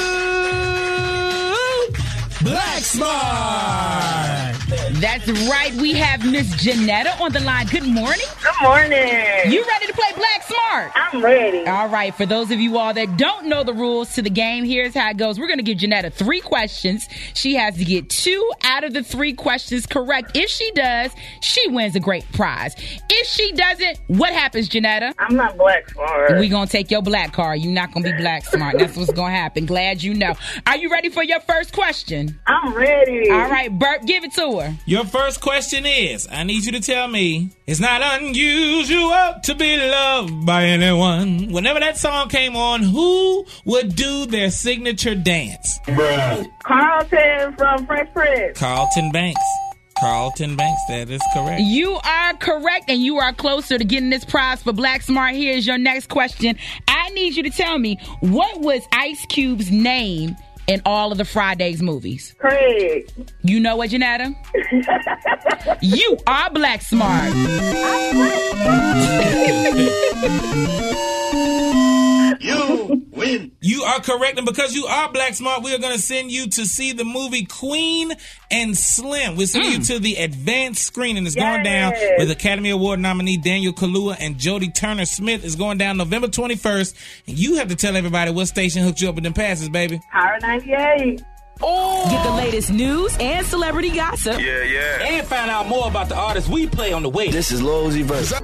Black Smart?
That's right. We have Miss Janetta on the line. Good morning.
Good morning.
You ready to play Black Smart?
I'm ready.
All right. For those of you all that don't know the rules to the game, here's how it goes. We're going to give Janetta three questions. She has to get two out of the three questions correct. If she does, she wins a great prize. If she doesn't, what happens, Janetta?
I'm not Black Smart.
We're going to take your black card. You're not going to be Black Smart. That's what's going to happen. Glad you know. Are you ready for your first question?
I'm ready.
All right, Bert, give it to her.
Your first question is, I need you to tell me, it's not unusual to be loved by anyone. Whenever that song came on, who would do their signature dance?
Bruh. Carlton from Fresh Prince.
Carlton Banks. Carlton Banks, that is correct.
You are correct, and you are closer to getting this prize for Black Smart. Here's your next question. I need you to tell me, what was Ice Cube's name in all of the Fridays movies?
Craig.
You know what, Janetta? You are Black Smart.
You win. You are correct, and because you are Black Smart, we are going to send you to see the movie Queen and Slim. We're sending mm. you to the advanced screening. It's yes. going down with Academy Award nominee Daniel Kaluuya and Jodie Turner-Smith. It's going down November twenty-first, and you have to tell everybody what station hooked you up with them passes, baby.
Power ninety-eight.
Oh. Get the latest news and celebrity gossip.
Yeah, yeah.
And find out more about the artists we play on the way.
This is Lil Uzi Vert.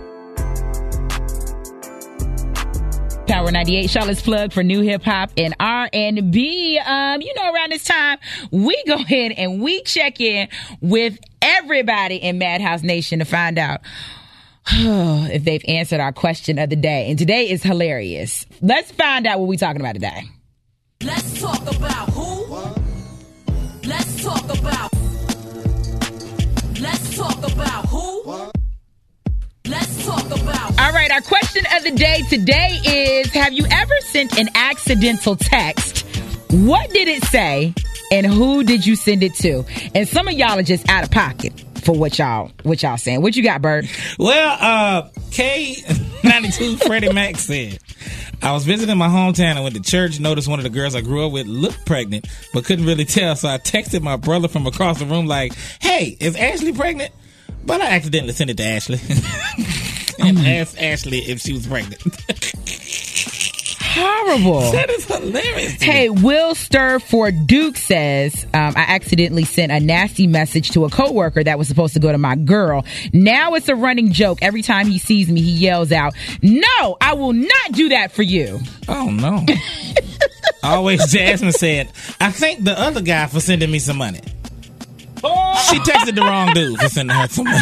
Power ninety-eight, Charlotte's Plug for new hip hop and R and B. Um, you know, around this time, we go ahead and we check in with everybody in Madhouse Nation to find out if they've answered our question of the day. And today is hilarious. Let's find out what we're talking about today.
Let's talk about who? Let's talk about. Let's talk about who? Let's talk about.
All right, our question of the day today is, have you ever sent an accidental text? What did it say? And who did you send it to? And some of y'all are just out of pocket for what y'all what y'all saying. What you got, Bert?
Well, uh, K ninety-two Freddie Mac said, I was visiting my hometown and went to church. Noticed one of the girls I grew up with looked pregnant, but couldn't really tell. So I texted my brother from across the room like, hey, is Ashley pregnant? But I accidentally sent it to Ashley. And asked Ashley if she was pregnant.
Horrible.
That is hilarious.
Hey, Will Stir for Duke says, um, I accidentally sent a nasty message to a coworker that was supposed to go to my girl. Now it's a running joke. Every time he sees me, he yells out, "No, I will not do that for you."
Oh, no. Always Jasmine said, I thank the other guy for sending me some money. She texted the wrong dude for sending her some money.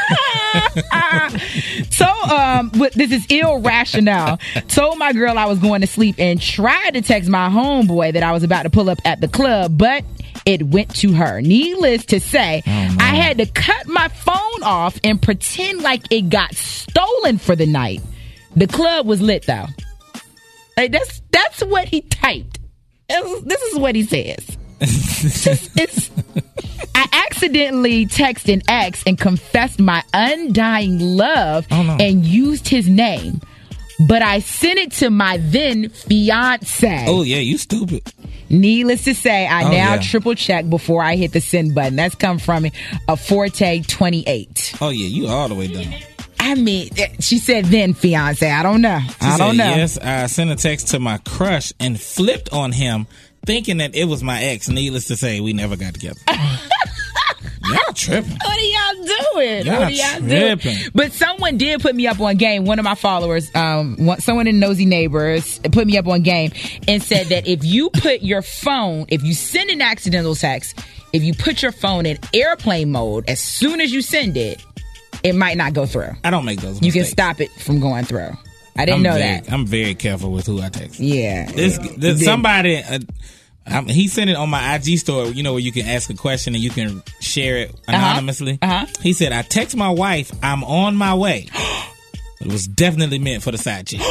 So, um, but this is irrational. Told my girl I was going to sleep and tried to text my homeboy that I was about to pull up at the club, but it went to her. Needless to say, oh, I had to cut my phone off and pretend like it got stolen for the night. The club was lit though. Like that's that's what he typed. This is what he says. it's, it's, I accidentally texted an ex and confessed my undying love
oh, no.
and used his name, but I sent it to my then fiance.
Oh yeah, you stupid.
Needless to say, I
oh,
now
yeah.
triple check before I hit the send button. That's come from a Forte twenty-eight.
Oh yeah, you all the way down.
I mean, she said then fiance. I don't know.
She
I don't
said,
know.
Yes, I sent a text to my crush and flipped on him, thinking that it was my ex. Needless to say, we never got together. Y'all tripping.
What are y'all doing?
Y'all
what are y'all
tripping.
doing? But someone did put me up on game. One of my followers, um, one, someone in Nosy Neighbors, put me up on game and said that if you put your phone, if you send an accidental text, if you put your phone in airplane mode, as soon as you send it, it might not go through.
I don't make those mistakes.
You can stop it from going through. I didn't
I'm
know
very,
that.
I'm very careful with who I text.
Yeah.
This, this somebody, uh, um, he sent it on my I G story, you know, where you can ask a question and you can share it anonymously.
Uh-huh. Uh-huh.
He said, I text my wife, I'm on my way. It was definitely meant for the side chick.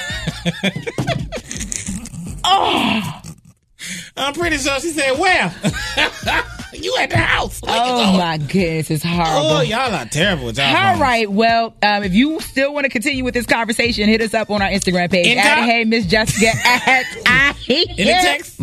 Oh.
I'm pretty sure she said, where? You at the house. Where
oh, my goodness. It's horrible.
Oh, y'all are terrible. Y'all
All
phones.
right. Well, um, if you still want to continue with this conversation, hit us up on our Instagram page.
In
At
top?
Hey Miss Jessica. At I
In the text?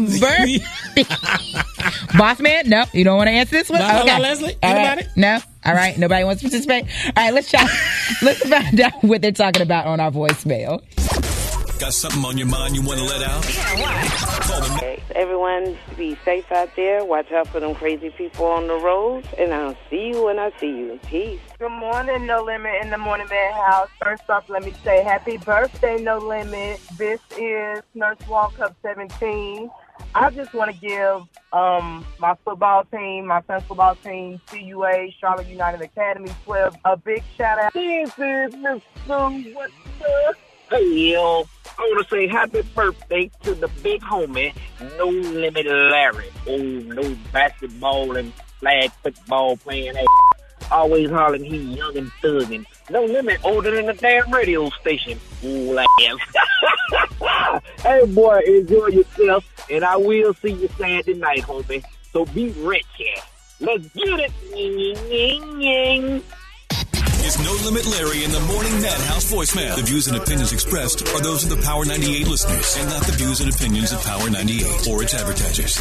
Boss man? No. You don't want to answer this one?
La, la,
okay.
la, Leslie?
All
Anybody?
right. No? All right. Nobody wants to participate? All right. Let's try. Let's find out what they're talking about on our voicemail.
Got something on your mind you want to let out?
Yeah, what? Everyone be safe out there. Watch out for them crazy people on the roads. And I'll see you when I see you. Peace.
Good morning, No Limit in the Morning Madhouse. First off, let me say happy birthday, No Limit. This is Nurse Walk Up seventeen. I just want to give um, my football team, my son's football team, C U A, Charlotte United Academy twelve, a big shout out.
This is Mister What's up? Hey, yo. I want to say happy birthday to the big homie, No Limit Larry. Oh, no basketball and flag football playing ass. Always hollering he young and thugging. No Limit older than the damn radio station. Ooh, laugh. Hey, boy, enjoy yourself, and I will see you Saturday night, homie. So be rich, yeah. Let's get it. Ying, ying, ying.
It's No Limit Larry in the Morning Madhouse voicemail. The views and opinions expressed are those of the Power ninety-eight listeners and not the views and opinions of Power ninety-eight or its advertisers.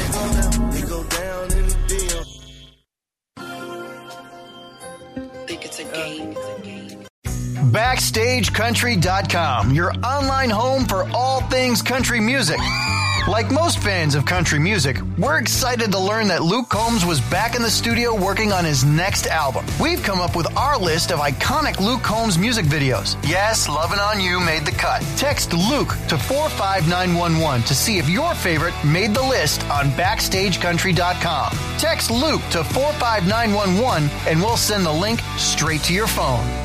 Think it's a game.
Backstage Country dot com, your online home for all things country music. Like most fans of country music, we're excited to learn that Luke Combs was back in the studio working on his next album. We've come up with our list of iconic Luke Combs music videos. Yes, Lovin' On You made the cut. Text Luke to four five nine one one to see if your favorite made the list on Backstage Country dot com. Text Luke to four five nine one one and we'll send the link straight to your phone.